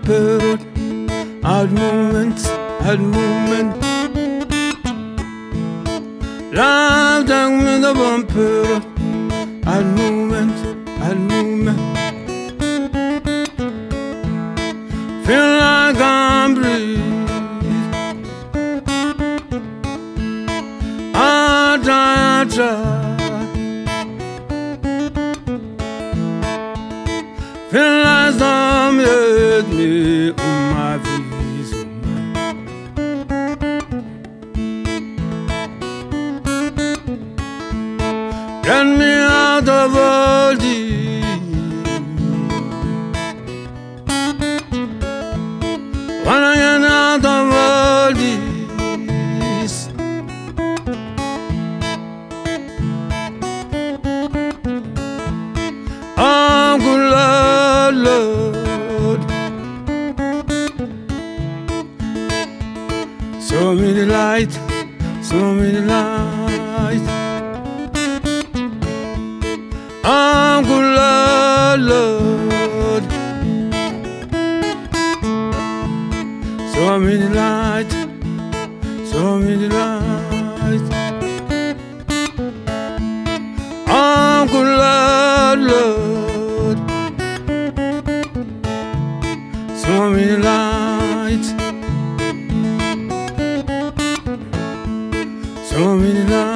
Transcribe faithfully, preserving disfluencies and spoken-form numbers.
bumper, odd moments, odd moments. Love down with the bumper, odd moments, odd moments. Feel like I'm breathing. I try, I try. Feel like some hit me on my feet. Get me out of all this. Wanna get out of all this. Oh, good Lord, Lord. Show me the light, show me the light. Oh, good Lord, Lord. Show me the light, show me the light. Oh, good Lord, Lord. Show me the light, show me the light.